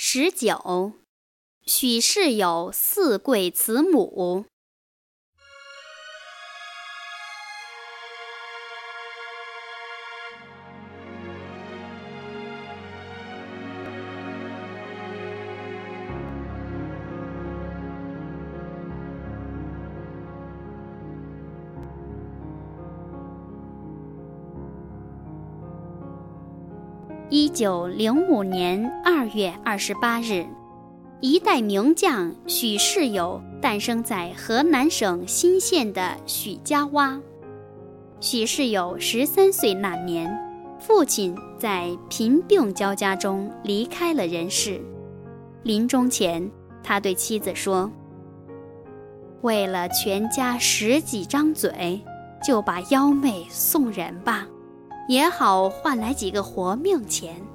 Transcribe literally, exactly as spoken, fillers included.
十九，许氏有四贵慈母。一九零五年二月二十八日，一代名将许世友诞生在河南省新县的许家洼。许世友十三岁那年，父亲在贫病交加中离开了人世。临终前，他对妻子说：“为了全家十几张嘴，就把幺妹送人吧，也好换来几个活命钱。”